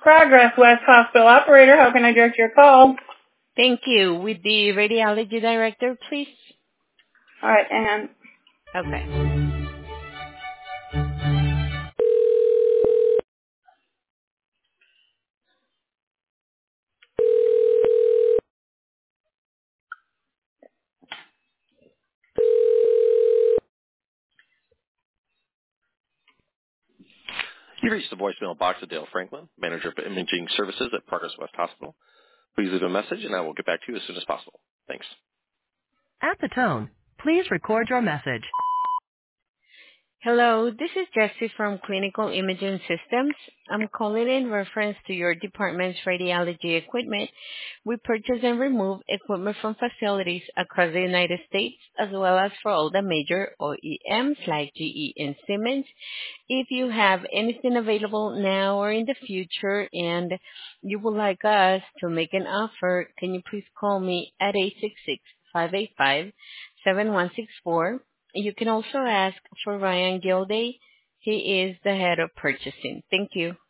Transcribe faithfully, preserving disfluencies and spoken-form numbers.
Progress West Hospital operator, how can I direct your call? Thank you. With the radiology director, please. All right, and Okay. You reached the voicemail box of Dale Franklin, Manager of Imaging Services at Progress West Hospital. Please leave a message and I will get back to you as soon as possible. Thanks. At the tone, please record your message. Hello, this is Jessie from Clinical Imaging Systems. I'm calling in reference to your department's radiology equipment. We purchase and remove equipment from facilities across the United States, as well as for all the major O E Ms like G E and Siemens. If you have anything available now or in the future and you would like us to make an offer, can you please call me at eight six six, five eight five, seven one six four. You can also ask for Ryan Gilday. He is the head of purchasing. Thank you.